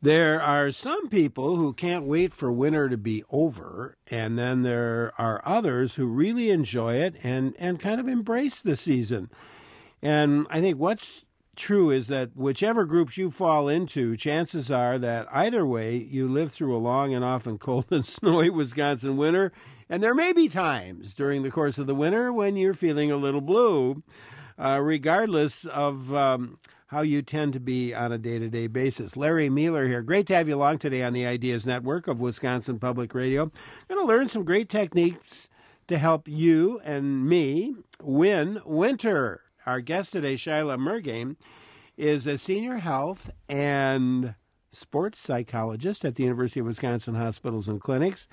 There are some people who can't wait for winter to be over, and then there are others who really enjoy it and kind of embrace the season. And I think what's true is that whichever groups you fall into, chances are that either way you live through a long and often cold and snowy Wisconsin winter, and there may be times during the course of the winter when you're feeling a little blue, regardless of how you tend to be on a day-to-day basis. Larry Mueller here. Great to have you along today on the Ideas Network of Wisconsin Public Radio. Going to learn some great techniques to help you and me win winter. Our guest today, Shyla Murgane, is a senior health and sports psychologist at the University of Wisconsin Hospitals and Clinics.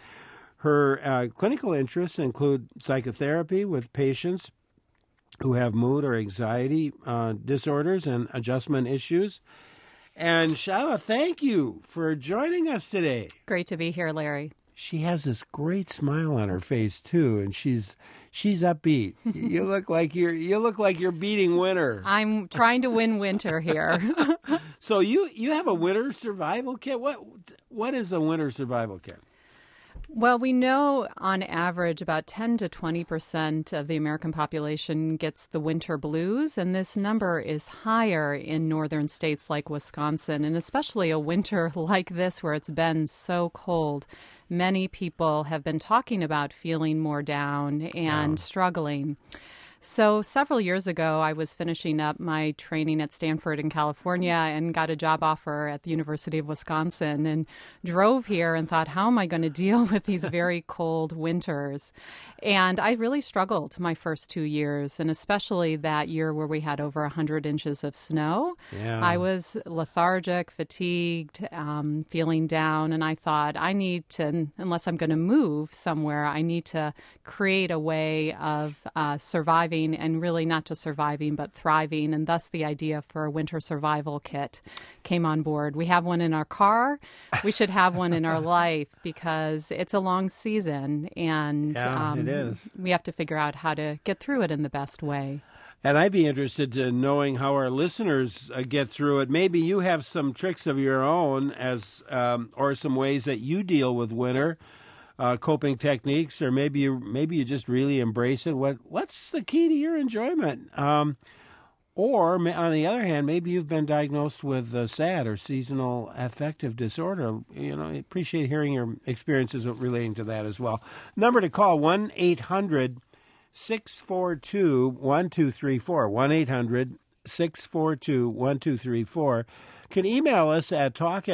Her clinical interests include psychotherapy with patients who have mood or anxiety disorders and adjustment issues. And Shyla, thank you for joining us today. Great to be here, Larry. She has this great smile on her face too, and she's upbeat. You look like you're beating winter. I'm trying to win winter here. So you have a winter survival kit. What is a winter survival kit? Well, we know on average about 10 to 20% of the American population gets the winter blues, and this number is higher in northern states like Wisconsin, and especially a winter like this where it's been so cold. Many people have been talking about feeling more down and struggling. So several years ago, I was finishing up my training at Stanford in California and got a job offer at the University of Wisconsin and drove here and thought, how am I going to deal with these very cold winters? And I really struggled my first 2 years, and especially that year where we had over 100 inches of snow. Yeah. I was lethargic, fatigued, feeling down, and I thought, I need to, unless I'm going to move somewhere, I need to create a way of surviving, and really not just surviving, but thriving. And thus the idea for a winter survival kit came on board. We have one in our car. We should have one in our life because it's a long season, and it is. We have to figure out how to get through it in the best way. And I'd be interested in knowing how our listeners get through it. Maybe you have some tricks of your own or some ways that you deal with winter. Coping techniques, or maybe you just really embrace it. What's the key to your enjoyment? Or on the other hand, maybe you've been diagnosed with SAD or seasonal affective disorder. I appreciate hearing your experiences relating to that as well. Number to call 1-800-642-1234. 1-800-642-1234. Can email us at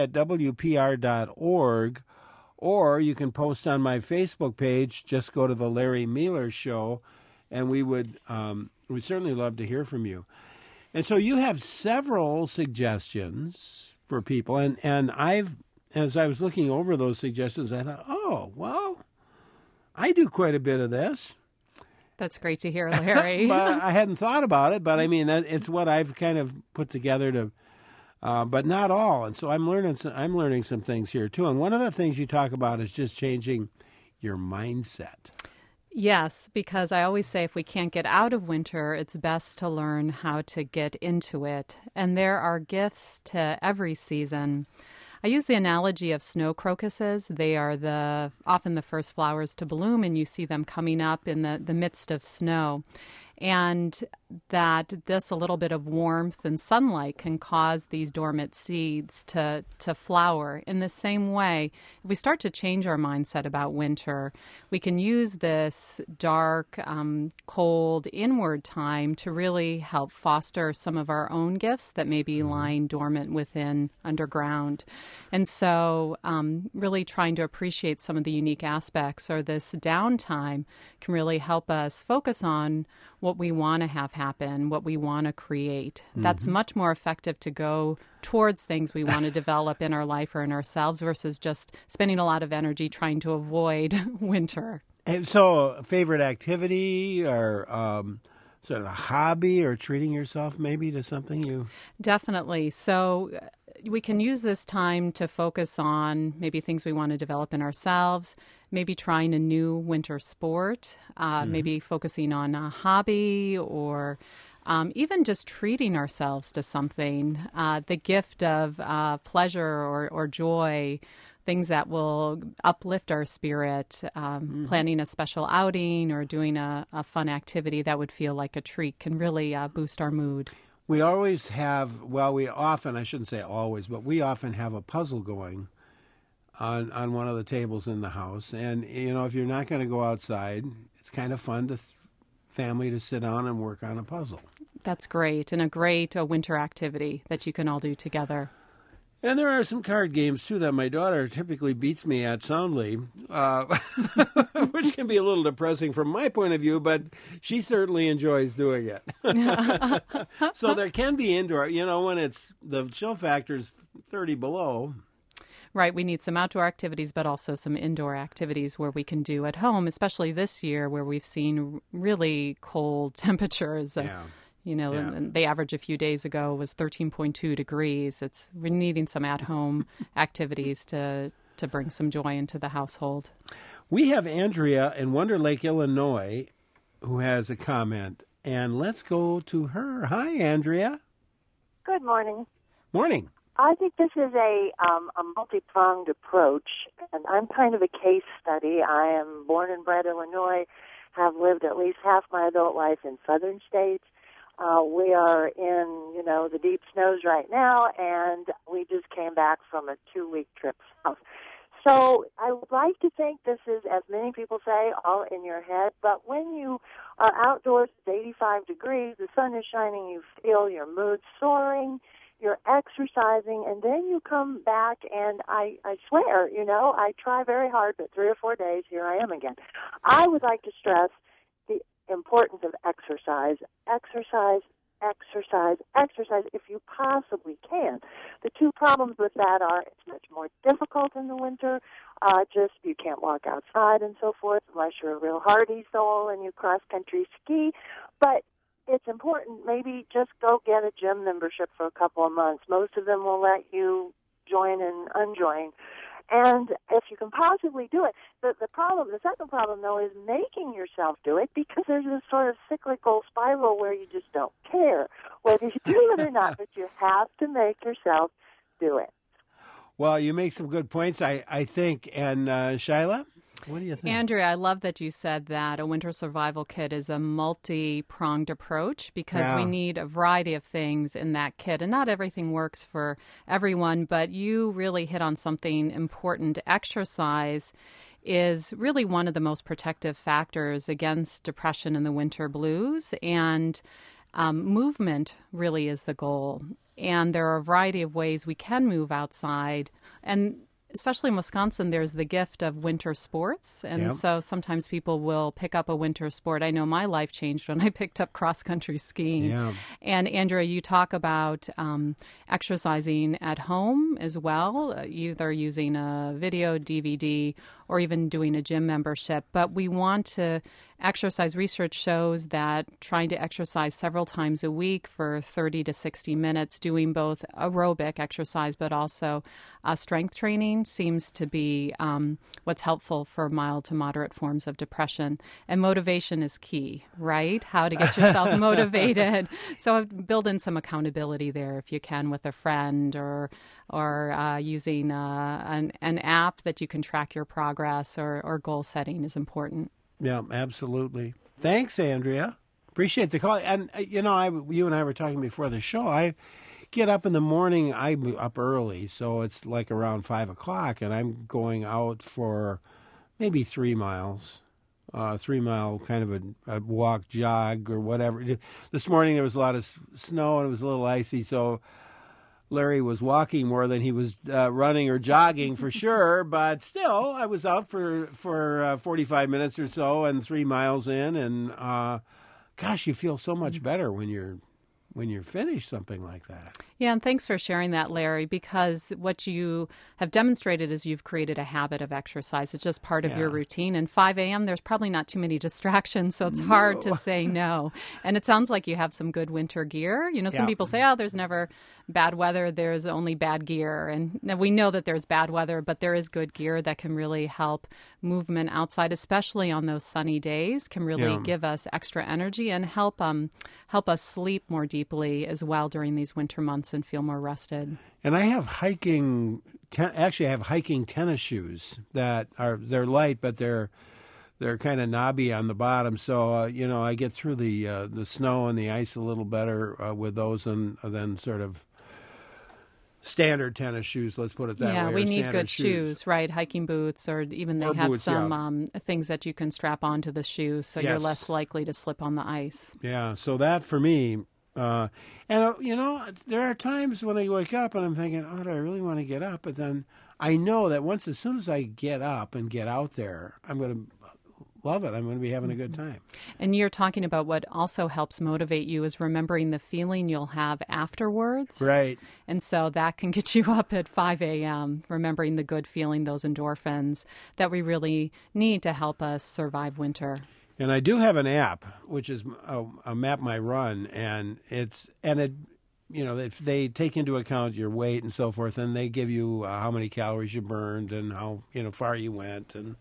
talk@wpr.org. Or you can post on my Facebook page. Just go to the Larry Mueller Show, and we'd certainly love to hear from you. And so you have several suggestions for people, and as I was looking over those suggestions, I thought, oh, well, I do quite a bit of this. That's great to hear, Larry. But I hadn't thought about it, but I mean, it's what I've kind of put together to. But not all, and so I'm learning some things here too. And one of the things you talk about is just changing your mindset. Yes, because I always say if we can't get out of winter, it's best to learn how to get into it. And there are gifts to every season. I use the analogy of snow crocuses. They are often the first flowers to bloom, and you see them coming up in the midst of snow. And that this a little bit of warmth and sunlight can cause these dormant seeds to flower. In the same way, if we start to change our mindset about winter, we can use this dark, cold, inward time to really help foster some of our own gifts that may be lying dormant within underground. And so really trying to appreciate some of the unique aspects, or this downtime can really help us focus on what we want to have happen, what we want to create. That's much more effective to go towards things we want to develop in our life or in ourselves versus just spending a lot of energy trying to avoid winter. And so a favorite activity or sort of a hobby or treating yourself maybe to something you... Definitely. So we can use this time to focus on maybe things we want to develop in ourselves, maybe trying a new winter sport, maybe focusing on a hobby or even just treating ourselves to something, the gift of pleasure or joy, things that will uplift our spirit, planning a special outing or doing a fun activity that would feel like a treat can really boost our mood. We always have, we often, I shouldn't say always, but we often have a puzzle going on one of the tables in the house. And, if you're not going to go outside, it's kind of fun to family to sit down and work on a puzzle. That's great, and a great winter activity that you can all do together. And there are some card games, too, that my daughter typically beats me at soundly, which can be a little depressing from my point of view, but she certainly enjoys doing it. So there can be indoor, when it's the chill factor's 30 below. Right, we need some outdoor activities, but also some indoor activities where we can do at home, especially this year where we've seen really cold temperatures. And the average a few days ago was 13.2 degrees. We're needing some at-home activities to bring some joy into the household. We have Andrea in Wonder Lake, Illinois, who has a comment, and let's go to her. Hi, Andrea. Good morning. Morning. I think this is a multi-pronged approach, and I'm kind of a case study. I am born and bred Illinois, have lived at least half my adult life in southern states. We are in, the deep snows right now, and we just came back from a 2-week trip south. So I would like to think this is, as many people say, all in your head, but when you are outdoors, it's 85 degrees, the sun is shining, you feel your mood soaring, you're exercising, and then you come back, and I swear, I try very hard, but 3 or 4 days, here I am again. I would like to stress the importance of exercise. Exercise if you possibly can. The two problems with that are it's much more difficult in the winter, just you can't walk outside and so forth unless you're a real hardy soul and you cross-country ski, but it's important, maybe just go get a gym membership for a couple of months. Most of them will let you join and unjoin. And if you can possibly do it, the second problem, though, is making yourself do it, because there's this sort of cyclical spiral where you just don't care whether you do it or not, but you have to make yourself do it. Well, you make some good points, I think. And Shyla, what do you think? Andrea, I love that you said that a winter survival kit is a multi-pronged approach, because we need a variety of things in that kit, and not everything works for everyone, but you really hit on something important. Exercise is really one of the most protective factors against depression and the winter blues, and movement really is the goal. And there are a variety of ways we can move outside, and especially in Wisconsin, there's the gift of winter sports. And so sometimes people will pick up a winter sport. I know my life changed when I picked up cross-country skiing. Yeah. And Andrea, you talk about exercising at home as well, either using a video, DVD, or even doing a gym membership. But we want to exercise. Research shows that trying to exercise several times a week for 30 to 60 minutes, doing both aerobic exercise but also strength training, seems to be what's helpful for mild to moderate forms of depression. And motivation is key, right? How to get yourself motivated. So build in some accountability there if you can with a friend, or using an app that you can track your progress, or goal setting is important. Yeah, absolutely. Thanks, Andrea. Appreciate the call. And, you and I were talking before the show. I get up in the morning. I'm up early, so it's like around 5 o'clock, and I'm going out for maybe 3 miles, 3 mile kind of a walk, jog, or whatever. This morning there was a lot of snow, and it was a little icy, so Larry was walking more than he was running or jogging for sure, but still, I was out for 45 minutes or so, and 3 miles in, and gosh, you feel so much better when you're finished something like that. Yeah, and thanks for sharing that, Larry, because what you have demonstrated is you've created a habit of exercise. It's just part of your routine. And 5 a.m., there's probably not too many distractions, so it's hard to say no. And it sounds like you have some good winter gear. You know, some people say, oh, there's never bad weather, there's only bad gear. And we know that there's bad weather, but there is good gear that can really help movement outside, especially on those sunny days, can really give us extra energy and help us sleep more deeply as well during these winter months and feel more rested. And I have hiking tennis shoes they're light, but they're kind of knobby on the bottom. So I get through the snow and the ice a little better with those than sort of standard tennis shoes, let's put it that way. Yeah, we need good shoes, right? Hiking boots, or even they have some things that you can strap onto the shoes, so you're less likely to slip on the ice. Yeah, so that for me, there are times when I wake up and I'm thinking, oh, do I really want to get up? But then I know that as soon as I get up and get out there, I'm going to love it. I'm going to be having a good time. And you're talking about what also helps motivate you is remembering the feeling you'll have afterwards. Right. And so that can get you up at 5 a.m., remembering the good feeling, those endorphins that we really need to help us survive winter. And I do have an app, which is a Map My Run, and if they take into account your weight and so forth, and they give you how many calories you burned and how far you went, and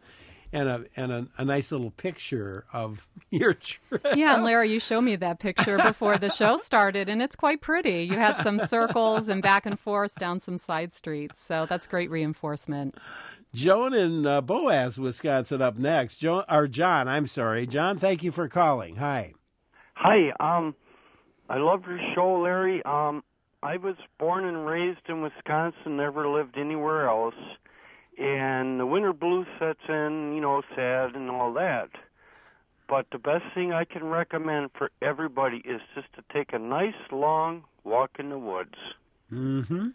a nice little picture of your trip. Yeah, and Larry, you showed me that picture before the show started, and it's quite pretty. You had some circles and back and forth down some side streets, so that's great reinforcement. Joan in Boaz, Wisconsin, up next. John, John, thank you for calling. Hi. Hi. I love your show, Larry. I was born and raised in Wisconsin, never lived anywhere else. And the winter blues sets in, sad and all that. But the best thing I can recommend for everybody is just to take a nice, long walk in the woods. Mm-hmm.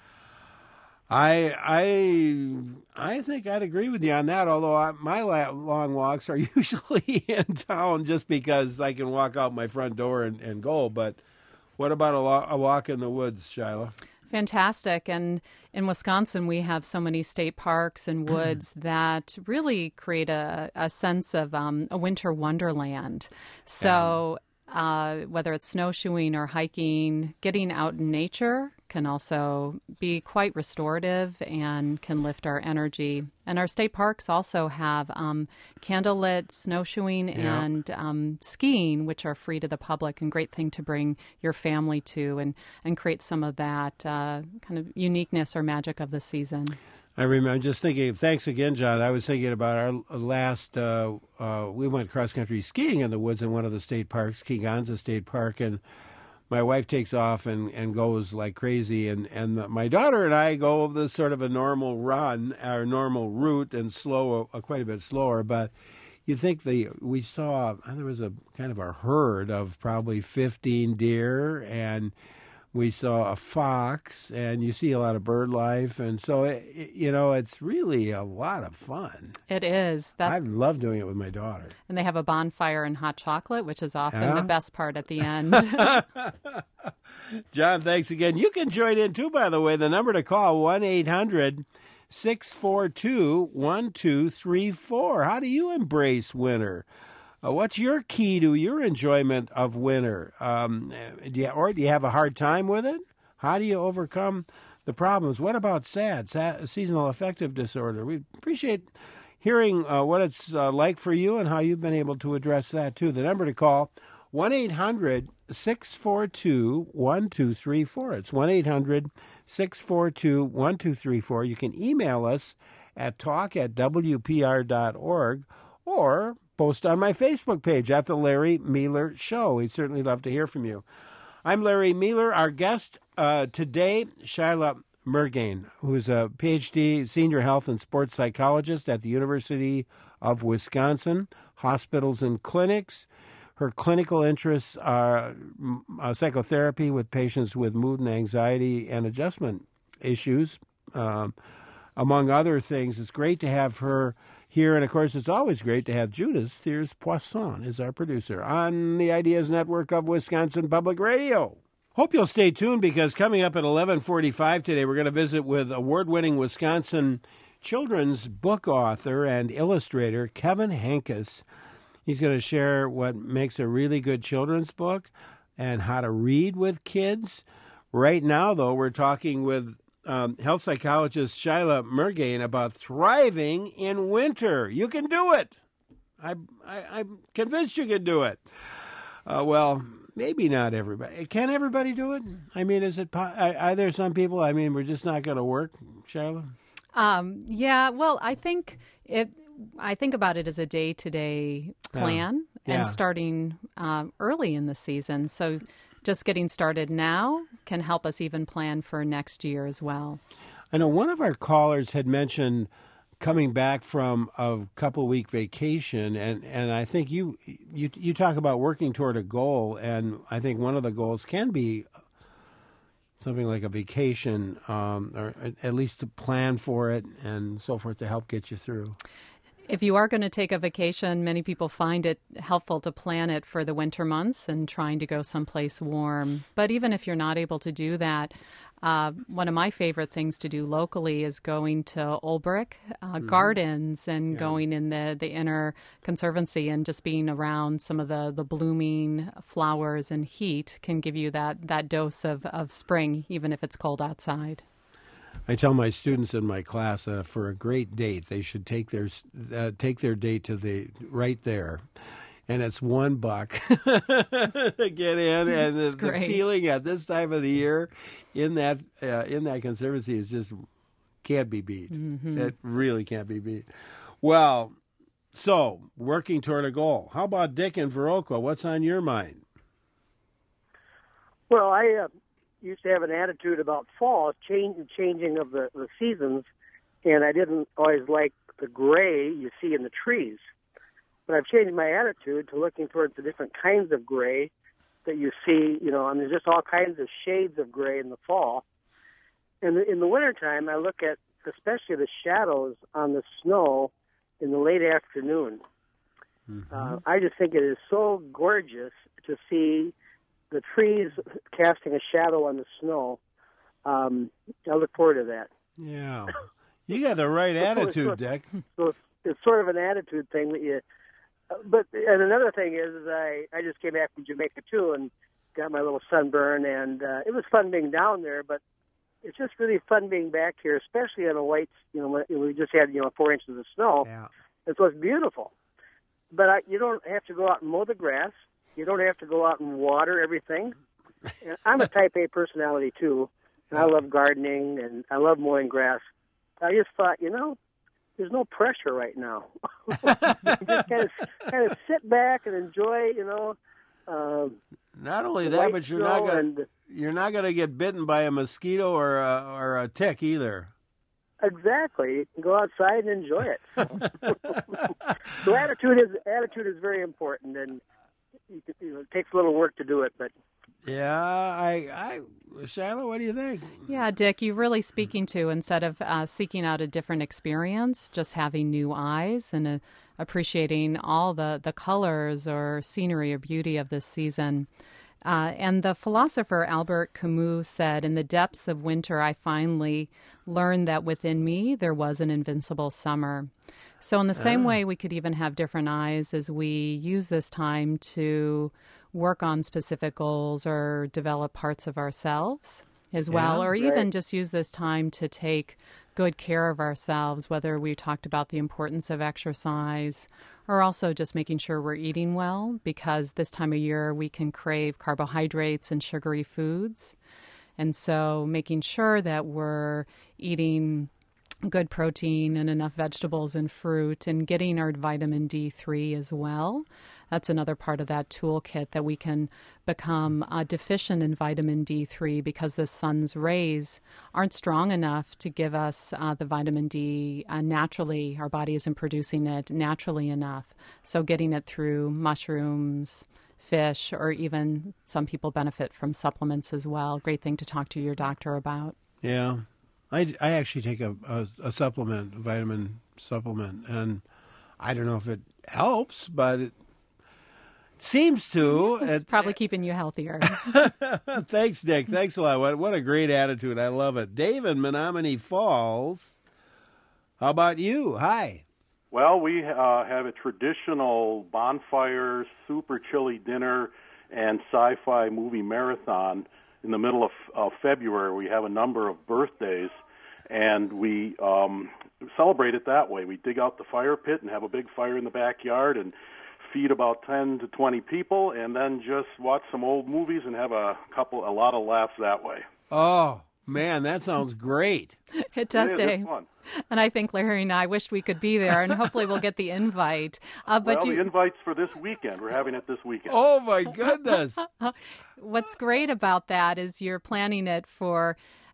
I think I'd agree with you on that, although my long walks are usually in town just because I can walk out my front door and go. But what about a walk in the woods, Shyla? Fantastic. And in Wisconsin, we have so many state parks and woods that really create a sense of a winter wonderland. So whether it's snowshoeing or hiking, getting out in nature can also be quite restorative and can lift our energy. And our state parks also have candlelit snowshoeing and skiing, which are free to the public, and great thing to bring your family to and create some of that kind of uniqueness or magic of the season. I remember just thinking, thanks again, John. I was thinking about our last, we went cross-country skiing in the woods in one of the state parks, Kegonsa State Park, and my wife takes off and goes like crazy, and my daughter and I go the sort of a normal run, our normal route, and quite a bit slower. But you think we saw there was a kind of a herd of probably 15 deer, and we saw a fox, and you see a lot of bird life, and so it's really a lot of fun. It is. I love doing it with my daughter. And they have a bonfire and hot chocolate, which is often the best part at the end. John, thanks again. You can join in too, by the way. The number to call 1-800-642-1234. How do you embrace winter? What's your key to your enjoyment of winter? Do you have a hard time with it? How do you overcome the problems? What about seasonal affective disorder? We appreciate hearing what it's like for you and how you've been able to address that, too. The number to call, 1-800-642-1234. It's 1-800-642-1234. You can email us at talk@wpr.org or post on my Facebook page at The Larry Meeler Show. We'd certainly love to hear from you. I'm Larry Meeler. Our guest today, Shyla Mergain, who is a PhD senior health and sports psychologist at the University of Wisconsin, hospitals and clinics. Her clinical interests are psychotherapy with patients with mood and anxiety and adjustment issues, among other things. It's great to have her here, and of course, it's always great to have Judith Thiers Poisson as our producer on the Ideas Network of Wisconsin Public Radio. Hope you'll stay tuned because coming up at 11:45 today, we're going to visit with award-winning Wisconsin children's book author and illustrator Kevin Henkes. He's going to share what makes a really good children's book and how to read with kids. Right now, though, we're talking with health psychologist Shyla Mergain about thriving in winter. You can do it. I'm convinced you can do it. Well, maybe not everybody. Can everybody do it? I mean, are there some people, we're just not going to work, Shyla? Yeah, well, I think about it as a day-to-day plan and starting early in the season. So just getting started now can help us even plan for next year as well. I know one of our callers had mentioned coming back from a couple-week vacation, and I think you talk about working toward a goal, and I think one of the goals can be something like a vacation, or at least to plan for it and so forth to help get you through. If you are going to take a vacation, many people find it helpful to plan it for the winter months and trying to go someplace warm. But even if you're not able to do that, one of my favorite things to do locally is going to Olbrich Gardens and going in the inner conservancy and just being around some of the blooming flowers and heat can give you that dose of spring, even if it's cold outside. I tell my students in my class for a great date, they should take their date to right there. And it's $1 to get in, and the feeling at this time of the year in that conservancy is just can't be beat. Mm-hmm. It really can't be beat. Well, so working toward a goal. How about Dick in Viroqua? What's on your mind? Well, I used to have an attitude about fall, changing of the seasons, and I didn't always like the gray you see in the trees. But I've changed my attitude to looking towards the different kinds of gray that you see, there's just all kinds of shades of gray in the fall. And in the wintertime, I look at especially the shadows on the snow in the late afternoon. Mm-hmm. I just think it is so gorgeous to see the trees casting a shadow on the snow. I look forward to that. Yeah. You got the right attitude, Dick. So it's sort of an attitude thing that you... and another thing is I just came back from Jamaica, too, and got my little sunburn, and it was fun being down there, but it's just really fun being back here, especially on a white, we just had, 4 inches of snow. Yeah. And so it's beautiful. But you don't have to go out and mow the grass. You don't have to go out and water everything. And I'm a type A personality, too, and I love gardening, and I love mowing grass. I just thought, there's no pressure right now. Just kind of sit back and enjoy, Not only that, but you're not going to get bitten by a mosquito or a tick either. Exactly. You can go outside and enjoy it. So attitude is very important, and it takes a little work to do it, but. Yeah, Shyla, what do you think? Yeah, Dick, you're really speaking to, instead of seeking out a different experience, just having new eyes and appreciating all the colors or scenery or beauty of this season. And the philosopher Albert Camus said, "In the depths of winter, I finally learned that within me there was an invincible summer." So in the same way, we could even have different eyes as we use this time to work on specific goals or develop parts of ourselves as well, or even just use this time to take good care of ourselves, whether we talked about the importance of exercise or also just making sure we're eating well, because this time of year we can crave carbohydrates and sugary foods. And so making sure that we're eating good protein and enough vegetables and fruit and getting our vitamin D3 as well. That's another part of that toolkit that we can become deficient in vitamin D3 because the sun's rays aren't strong enough to give us the vitamin D naturally. Our body isn't producing it naturally enough. So getting it through mushrooms, fish, or even some people benefit from supplements as well. Great thing to talk to your doctor about. Yeah. I actually take a supplement, a vitamin supplement, and I don't know if it helps, but Seems to. It's probably keeping you healthier. Thanks, Dick. Thanks a lot. What a great attitude. I love it. Dave in Menominee Falls. How about you? Hi. Well, we have a traditional bonfire, super chilly dinner, and sci-fi movie marathon in the middle of February. We have a number of birthdays, and we celebrate it that way. We dig out the fire pit and have a big fire in the backyard and feed about 10 to 20 people, and then just watch some old movies and have a lot of laughs that way. Oh, man, that sounds great. It does, Dave. It's fun. And I think Larry and I wished we could be there, and hopefully we'll get the invite. The invite's for this weekend. We're having it this weekend. Oh, my goodness. What's great about that is you're planning it for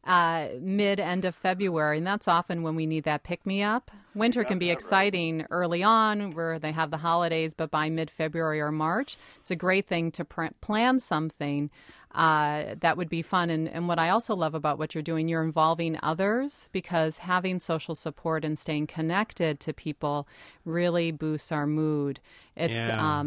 end of February, and that's often when we need that pick-me-up. Winter can be exciting early on where they have the holidays, but by mid-February or March, it's a great thing to plan something that would be fun. And what I also love about what you're doing, you're involving others, because having social support and staying connected to people really boosts our mood. It's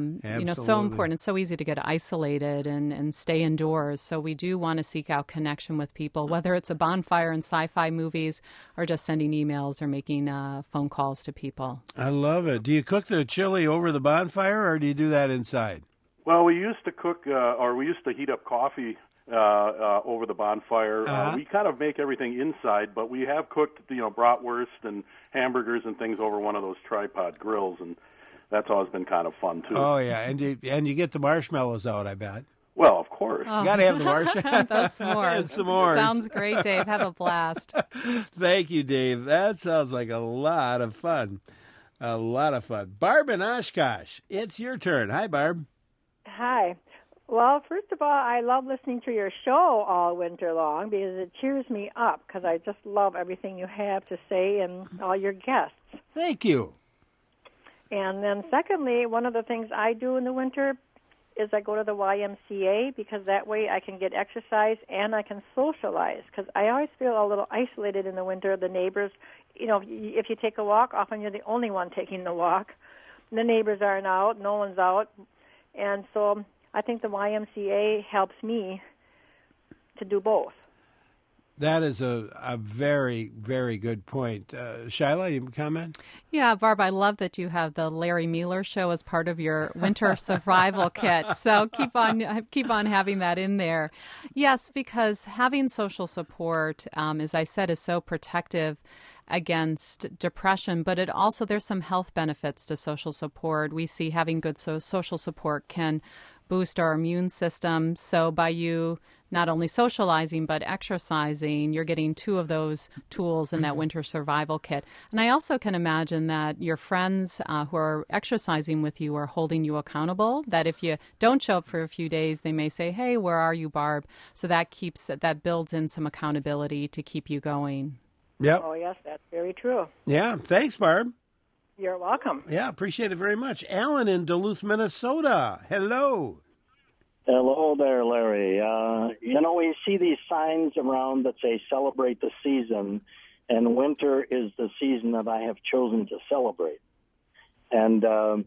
so important. It's so easy to get isolated and stay indoors. So we do want to seek out connection with people, whether it's a bonfire and sci-fi movies or just sending emails or making phone calls to people. I love it. Do you cook the chili over the bonfire, or do you do that inside? Well, we used to cook, or we used to heat up coffee over the bonfire. We kind of make everything inside, but we have cooked, bratwurst and hamburgers and things over one of those tripod grills, and that's always been kind of fun too. Oh yeah, and you get the marshmallows out, I bet. Well, of course. Oh. You got to have the marshmallows. Those s'mores. And s'mores. Sounds great, Dave. Have a blast. Thank you, Dave. That sounds like a lot of fun. A lot of fun. Barb in Oshkosh, it's your turn. Hi, Barb. Hi. Well, first of all, I love listening to your show all winter long because it cheers me up, because I just love everything you have to say and all your guests. Thank you. And then secondly, one of the things I do in the winter is I go to the YMCA, because that way I can get exercise and I can socialize, because I always feel a little isolated in the winter. The neighbors, if you take a walk, often you're the only one taking the walk. The neighbors aren't out, no one's out. And so I think the YMCA helps me to do both. That is a very, very good point. Shyla, you comment? Yeah, Barb, I love that you have the Larry Mueller show as part of your winter survival kit. So keep on having that in there. Yes, because having social support, as I said, is so protective against depression, but there's some health benefits to social support. We see having good social support can boost our immune system. So by you not only socializing but exercising, you're getting two of those tools in that winter survival kit. And I also can imagine that your friends who are exercising with you are holding you accountable, that if you don't show up for a few days, they may say, hey, where are you, Barb? So that builds in some accountability to keep you going. Yep. Oh, yes, that's very true. Yeah. Thanks, Barb. You're welcome. Yeah, appreciate it very much. Alan in Duluth, Minnesota. Hello. Hello there, Larry. We see these signs around that say celebrate the season, and winter is the season that I have chosen to celebrate. And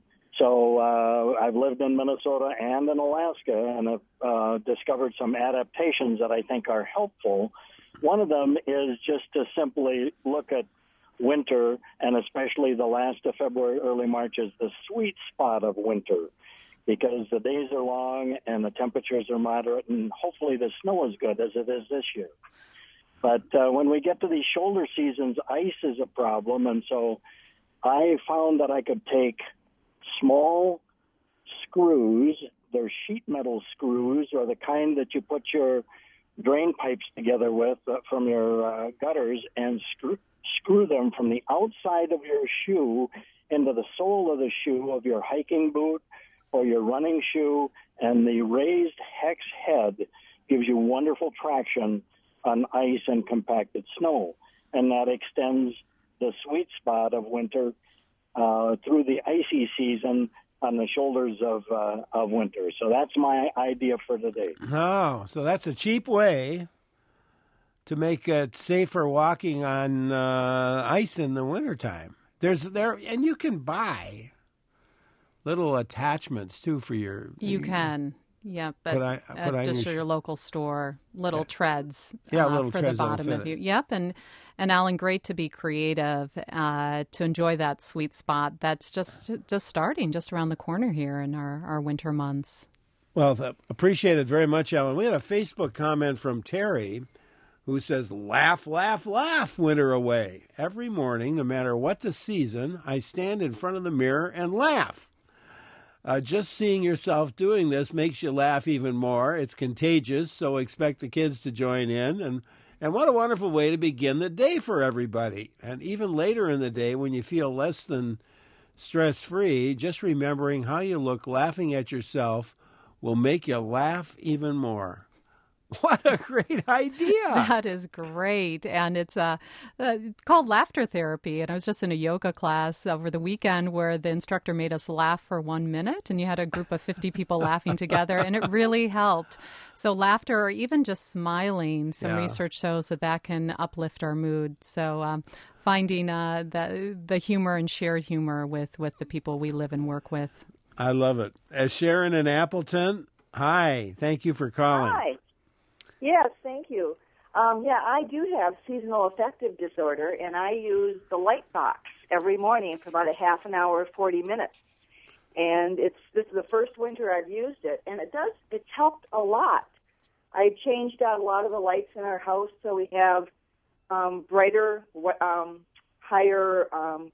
so I've lived in Minnesota and in Alaska, and have discovered some adaptations that I think are helpful. One of them is just to simply look at winter, and especially the last of February, early March, is the sweet spot of winter, because the days are long and the temperatures are moderate, and hopefully the snow is good as it is this year. But when we get to these shoulder seasons, ice is a problem, and so I found that I could take small screws, they're sheet metal screws, or the kind that you put your drain pipes together with from your gutters, and screw them from the outside of your shoe into the sole of the shoe of your hiking boot or your running shoe, and the raised hex head gives you wonderful traction on ice and compacted snow, and that extends the sweet spot of winter through the icy season on the shoulders of winter. So that's my idea for today. Oh, so that's a cheap way to make it safer walking on ice in the wintertime. And you can buy little attachments too for your. You can. Yeah, but at just your local store, little treads little for treads the bottom of you. Yep, and Alan, great to be creative, to enjoy that sweet spot that's just starting just around the corner here in our winter months. Well, appreciate it very much, Alan. We had a Facebook comment from Terry who says, laugh, laugh, laugh, winter away. Every morning, no matter what the season, I stand in front of the mirror and laugh. Just seeing yourself doing this makes you laugh even more. It's contagious, so expect the kids to join in. And what a wonderful way to begin the day for everybody. And even later in the day, when you feel less than stress-free, just remembering how you look laughing at yourself will make you laugh even more. What a great idea. That is great. And it's called laughter therapy. And I was just in a yoga class over the weekend where the instructor made us laugh for 1 minute. And you had a group of 50 people laughing together. And it really helped. So laughter or even just smiling, some research shows that can uplift our mood. So finding the humor and shared humor with the people we live and work with. I love it. Sharon in Appleton, hi. Thank you for calling. Hi. Yes, thank you. I do have seasonal affective disorder, and I use the light box every morning for about a half an hour, 40 minutes. And this is the first winter I've used it, and it's helped a lot. I changed out a lot of the lights in our house, so we have brighter, higher,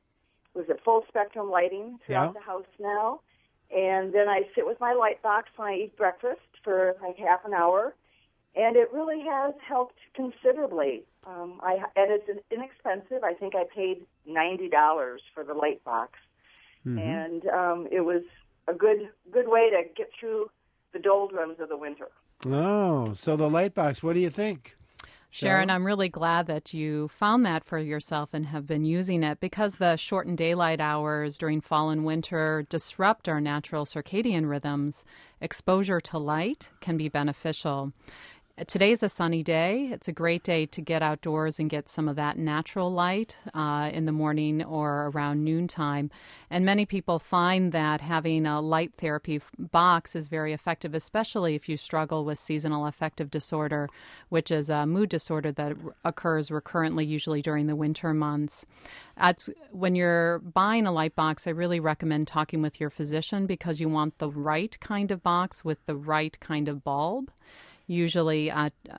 full spectrum lighting throughout the house now. And then I sit with my light box when I eat breakfast for like half an hour. And it really has helped considerably. And it's inexpensive. I think I paid $90 for the light box. Mm-hmm. And it was a good way to get through the doldrums of the winter. Oh, so the light box, what do you think? Sharon, I'm really glad that you found that for yourself and have been using it because the shortened daylight hours during fall and winter disrupt our natural circadian rhythms. Exposure to light can be beneficial. Today's a sunny day. It's a great day to get outdoors and get some of that natural light in the morning or around noontime. And many people find that having a light therapy box is very effective, especially if you struggle with seasonal affective disorder, which is a mood disorder that occurs recurrently, usually during the winter months. When you're buying a light box, I really recommend talking with your physician because you want the right kind of box with the right kind of bulb. Usually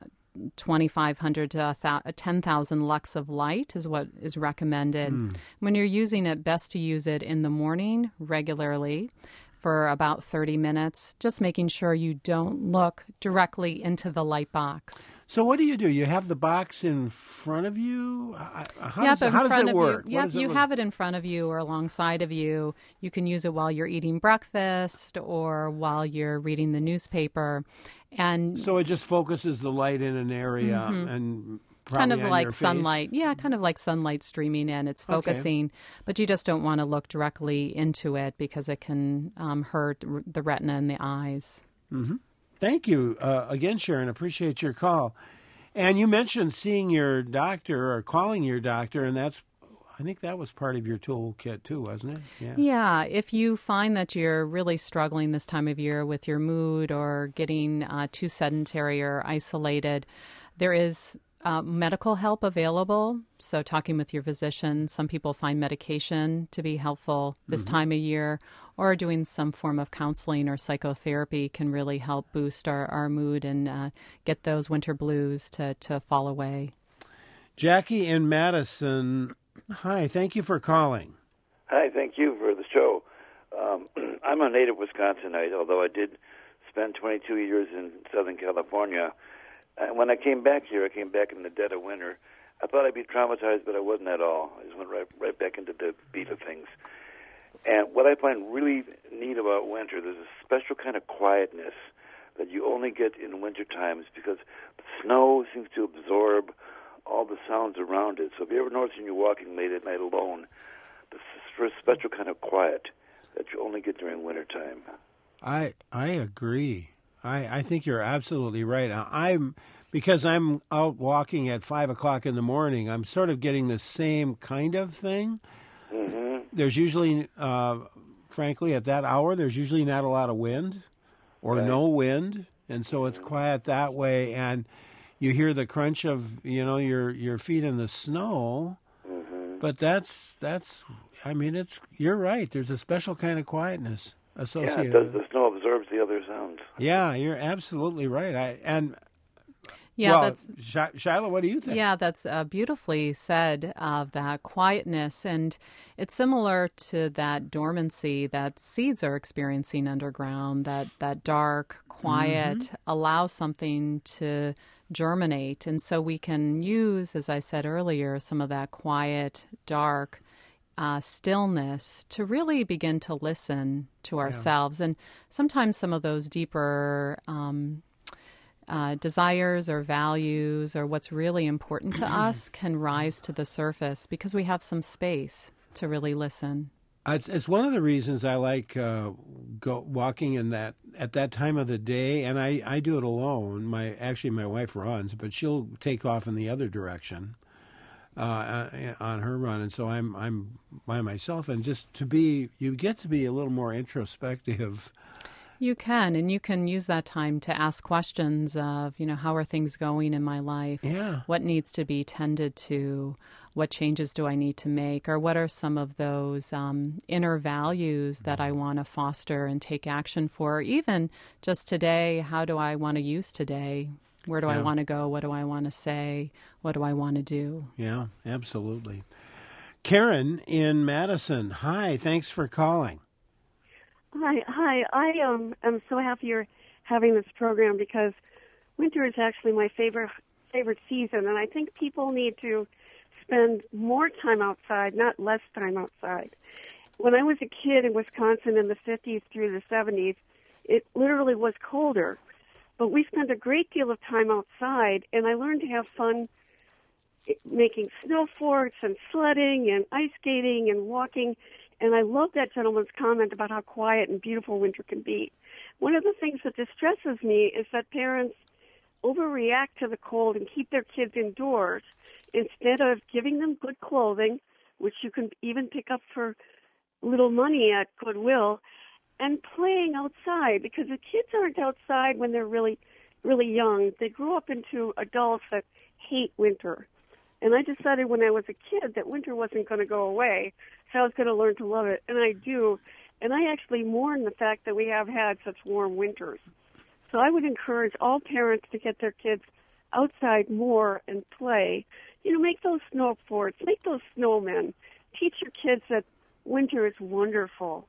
2,500 to 10,000 lux of light is what is recommended. When you're using it, best to use it in the morning regularly for about 30 minutes, just making sure you don't look directly into the light box. So what do? You have the box in front of you? How does it work? You have it in front of you or alongside of you. You can use it while you're eating breakfast or while you're reading the newspaper. And so it just focuses the light in an area and kind of like sunlight. Yeah, kind of like sunlight streaming in. It's focusing, but you just don't want to look directly into it because it can hurt the retina and the eyes. Mm-hmm. Thank you again, Sharon. Appreciate your call. And you mentioned seeing your doctor or calling your doctor, and I think that was part of your toolkit too, wasn't it? Yeah. If you find that you're really struggling this time of year with your mood or getting too sedentary or isolated, there is medical help available. So talking with your physician, some people find medication to be helpful this time of year, or doing some form of counseling or psychotherapy can really help boost our mood and get those winter blues to fall away. Jackie in Madison, hi, thank you for calling. Hi, thank you for the show. I'm a native Wisconsinite, although I did spend 22 years in Southern California. When I came back here, I came back in the dead of winter. I thought I'd be traumatized, but I wasn't at all. I just went right back into the beat of things. And what I find really neat about winter, there's a special kind of quietness that you only get in winter times because the snow seems to absorb all the sounds around it. So if you ever notice when you're walking late at night alone, there's a special kind of quiet that you only get during wintertime. I agree. I think you're absolutely right. Because I'm out walking at 5 o'clock in the morning, I'm sort of getting the same kind of thing. Mm-hmm. There's usually frankly, at that hour, there's usually not a lot of wind or no wind, and so it's quiet that way. And you hear the crunch of, your feet in the snow. But that's. I mean, you're right. There's a special kind of quietness associated. Yeah, the snow absorbs the other sounds. Yeah, you're absolutely right. That's Shiloh, what do you think? Yeah, that's beautifully said of that quietness, and it's similar to that dormancy that seeds are experiencing underground. That dark, quiet allows something to germinate, and so we can use, as I said earlier, some of that quiet, dark stillness to really begin to listen to ourselves, and sometimes some of those deeper desires or values or what's really important to us can rise to the surface because we have some space to really listen. It's one of the reasons I like walking at that time of the day, and I do it alone. My wife runs, but she'll take off in the other direction on her run, and so I'm by myself, and you get to be a little more introspective. You can, and you can use that time to ask questions of, how are things going in my life? Yeah. What needs to be tended to? What changes do I need to make? Or what are some of those inner values that I want to foster and take action for? Or even just today, how do I want to use today? Where do I want to go? What do I want to say? What do I want to do? Yeah, absolutely. Karen in Madison, hi, thanks for calling. Hi. I am so happy you're having this program because winter is actually my favorite season, and I think people need to spend more time outside, not less time outside. When I was a kid in Wisconsin in the 50s through the 70s, it literally was colder, but we spent a great deal of time outside, and I learned to have fun making snow forts and sledding and ice skating and walking. And I love that gentleman's comment about how quiet and beautiful winter can be. One of the things that distresses me is that parents overreact to the cold and keep their kids indoors instead of giving them good clothing, which you can even pick up for little money at Goodwill, and playing outside, because the kids aren't outside when they're really, really young. They grow up into adults that hate winter. And I decided when I was a kid that winter wasn't going to go away, so I was going to learn to love it, and I do. And I actually mourn the fact that we have had such warm winters. So I would encourage all parents to get their kids outside more and play. Make those snow forts, make those snowmen. Teach your kids that winter is wonderful.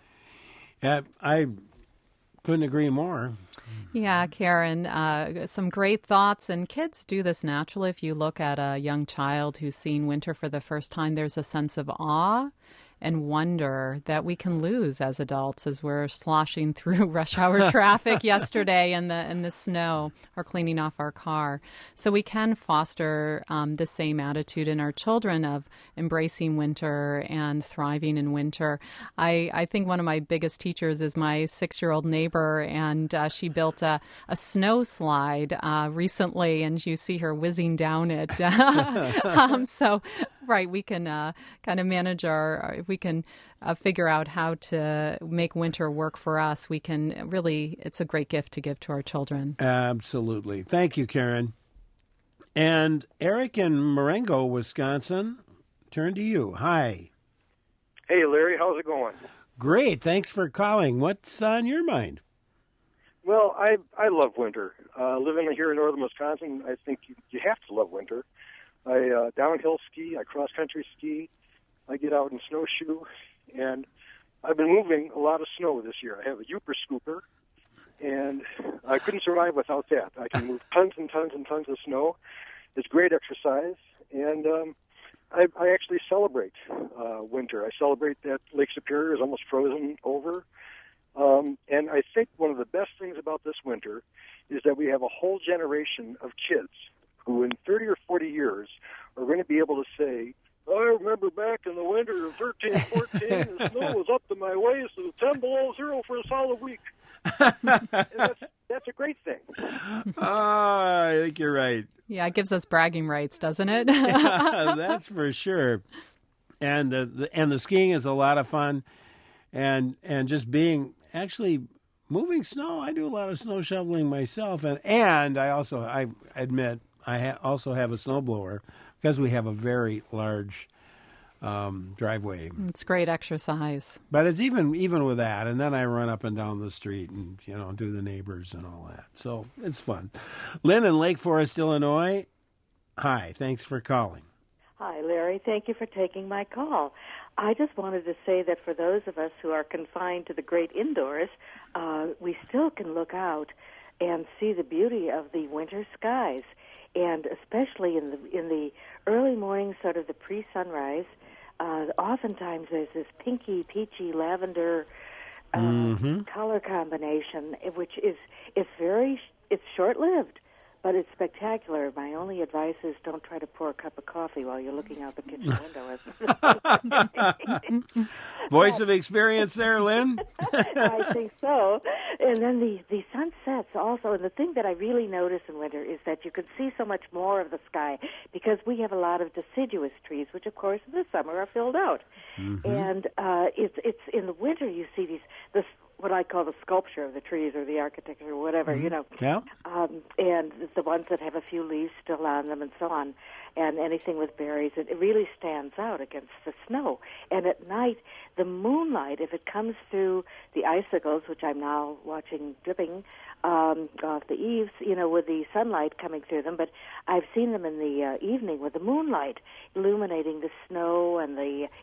I couldn't agree more. Yeah, Karen, some great thoughts, and kids do this naturally. If you look at a young child who's seen winter for the first time, there's a sense of awe and wonder that we can lose as adults as we're sloshing through rush hour traffic yesterday in the snow or cleaning off our car. So we can foster the same attitude in our children of embracing winter and thriving in winter. I think one of my biggest teachers is my 6-year-old neighbor, and she built a snow slide recently, and you see her whizzing down it. So, right, we can kind of manage if we can figure out how to make winter work for us, we can really, it's a great gift to give to our children. Absolutely. Thank you, Karen. And Eric in Marengo, Wisconsin, turn to you. Hi. Hey, Larry, how's it going? Great. Thanks for calling. What's on your mind? Well, I love winter. Living here in northern Wisconsin, I think you have to love winter. I downhill ski, I cross-country ski, I get out and snowshoe, and I've been moving a lot of snow this year. I have a Yooper scooper, and I couldn't survive without that. I can move tons and tons and tons of snow. It's great exercise, and I actually celebrate winter. I celebrate that Lake Superior is almost frozen over, and I think one of the best things about this winter is that we have a whole generation of kids who in 30 or 40 years are going to be able to say, I remember back in the winter of 13, 14, the snow was up to my waist, it was 10 below zero for a solid week. And that's a great thing. I think you're right. Yeah, it gives us bragging rights, doesn't it? Yeah, that's for sure. And the skiing is a lot of fun. and just being actually moving snow. I do a lot of snow shoveling myself, and I admit I also have a snowblower because we have a very large driveway. It's great exercise. But it's even with that, and then I run up and down the street and do the neighbors and all that. So it's fun. Lynn in Lake Forest, Illinois. Hi, thanks for calling. Hi, Larry. Thank you for taking my call. I just wanted to say that for those of us who are confined to the great indoors, we still can look out and see the beauty of the winter skies, and especially in the early morning, sort of the pre-sunrise. Oftentimes there's this pinky, peachy, lavender color combination, which is it's short-lived, but it's spectacular. My only advice is don't try to pour a cup of coffee while you're looking out the kitchen window. Voice of experience there, Lynn? I think so. And then the sunsets also. And the thing that I really notice in winter is that you can see so much more of the sky because we have a lot of deciduous trees, which, of course, in the summer are filled out. Mm-hmm. And it's in the winter you see this what I call the sculpture of the trees or the architecture or whatever, Yeah. And the ones that have a few leaves still on them and so on, and anything with berries, it really stands out against the snow. And at night, the moonlight, if it comes through the icicles, which I'm now watching dripping off the eaves, with the sunlight coming through them, but I've seen them in the evening with the moonlight illuminating the snow, and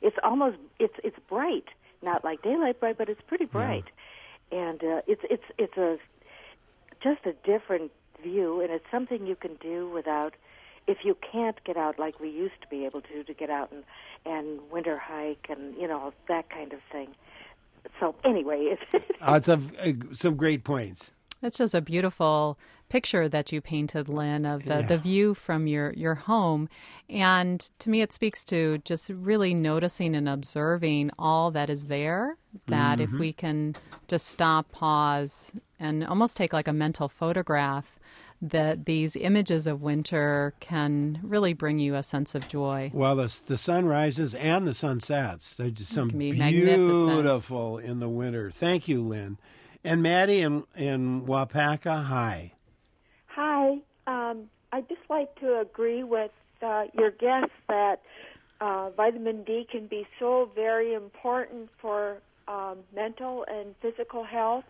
it's bright. Not like daylight bright, but it's pretty bright. Yeah. And it's just a different view, and it's something you can do without, if you can't get out like we used to be able to get out and winter hike and, that kind of thing. So anyway, it's some great points. It's just a beautiful picture that you painted, Lynn, of the view from your home. And to me, it speaks to just really noticing and observing all that is there, that if we can just stop, pause, and almost take like a mental photograph, that these images of winter can really bring you a sense of joy. Well, the sun rises and the sun sets. They're just some beautiful in the winter. Thank you, Lynn. And Maddie in Wapaka, hi. Hi. I'd just like to agree with your guest that vitamin D can be so very important for mental and physical health.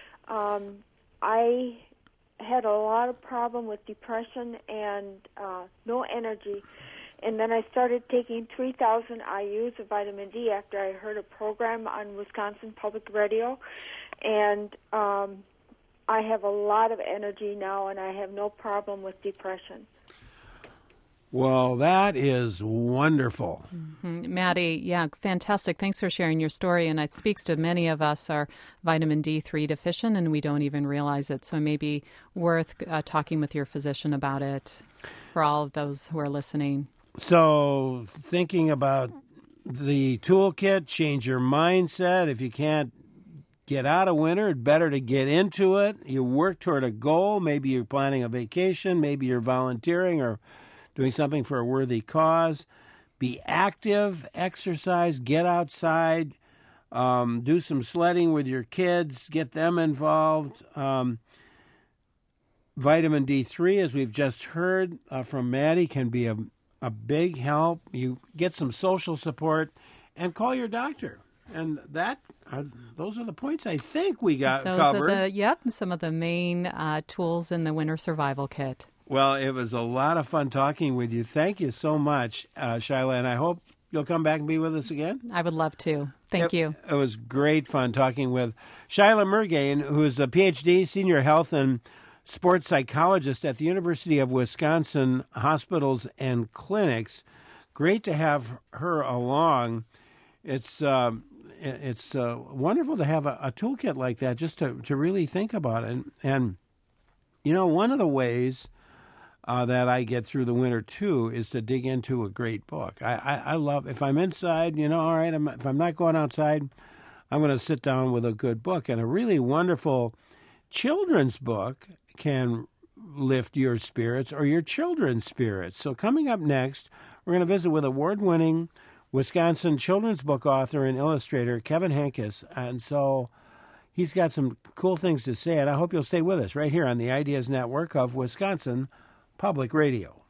I had a lot of problem with depression and no energy. And then I started taking 3,000 IUs of vitamin D after I heard a program on Wisconsin Public Radio. And I have a lot of energy now, and I have no problem with depression. Well, that is wonderful. Mm-hmm. Maddie, fantastic. Thanks for sharing your story. And it speaks to many of us are vitamin D3 deficient, and we don't even realize it. So it may be worth talking with your physician about it for all of those who are listening. So thinking about the toolkit, change your mindset. If you can't get out of winter, it's better to get into it. You work toward a goal. Maybe you're planning a vacation. Maybe you're volunteering or doing something for a worthy cause. Be active, exercise, get outside, do some sledding with your kids, get them involved. Vitamin D3, as we've just heard from Maddie, can be a big help. You get some social support and call your doctor. And those are the points I think we got covered. Some of the main tools in the winter survival kit. Well, it was a lot of fun talking with you. Thank you so much, Shyla, and I hope you'll come back and be with us again. I would love to. Thank you. It was great fun talking with Shyla Murgain, who is a Ph.D., senior health and sports psychologist at the University of Wisconsin Hospitals and Clinics. Great to have her along. It's wonderful to have a toolkit like that just to really think about it. And one of the ways that I get through the winter, too, is to dig into a great book. I love, if I'm inside, all right, if I'm not going outside, I'm going to sit down with a good book. And a really wonderful children's book can lift your spirits or your children's spirits. So coming up next, we're going to visit with award-winning Wisconsin children's book author and illustrator Kevin Henkes. And so he's got some cool things to say, and I hope you'll stay with us right here on the Ideas Network of Wisconsin Public Radio.